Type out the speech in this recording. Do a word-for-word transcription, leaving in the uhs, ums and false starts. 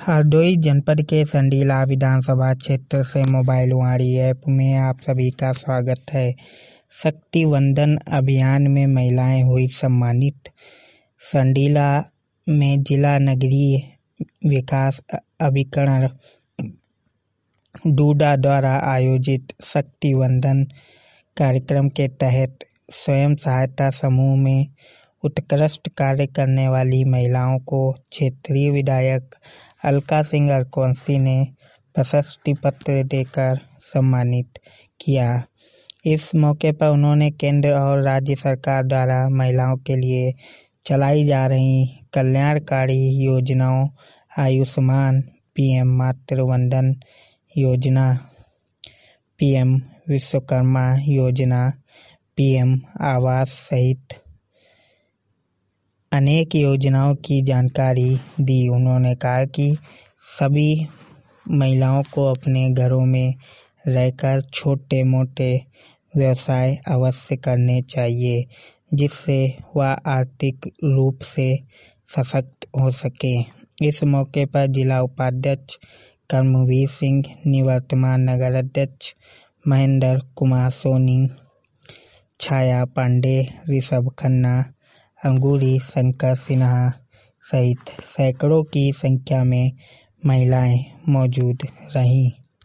हरदोई जनपद के संडीला विधानसभा क्षेत्र से मोबाइलवाणी ऐप में आप सभी का स्वागत है। शक्ति वंदन अभियान में महिलाएं हुई सम्मानित। संडीला में जिला नगरीय विकास अभिकरण डूडा द्वारा आयोजित शक्ति वंदन कार्यक्रम के तहत स्वयं सहायता समूह में उत्कृष्ट कार्य करने वाली महिलाओं को क्षेत्रीय विधायक अलका सिंह अरकौंसी ने प्रशस्ति पत्र देकर सम्मानित किया। इस मौके पर उन्होंने केंद्र और राज्य सरकार द्वारा महिलाओं के लिए चलाई जा रही कल्याणकारी योजनाओं आयुष्मान, पीएम मातृ वंदन योजना, पीएम विश्वकर्मा योजना, पीएम आवास सहित अनेक योजनाओं की जानकारी दी। उन्होंने कहा कि सभी महिलाओं को अपने घरों में रहकर छोटे मोटे व्यवसाय अवश्य करने चाहिए, जिससे वह आर्थिक रूप से सशक्त हो सके। इस मौके पर जिला उपाध्यक्ष कर्मवीर सिंह, निवर्तमान नगर अध्यक्ष महेंद्र कुमार सोनी, छाया पांडे, ऋषभ खन्ना, अंगूरी शंकर सिन्हा सहित सैकड़ों की संख्या में महिलाएं मौजूद रहीं।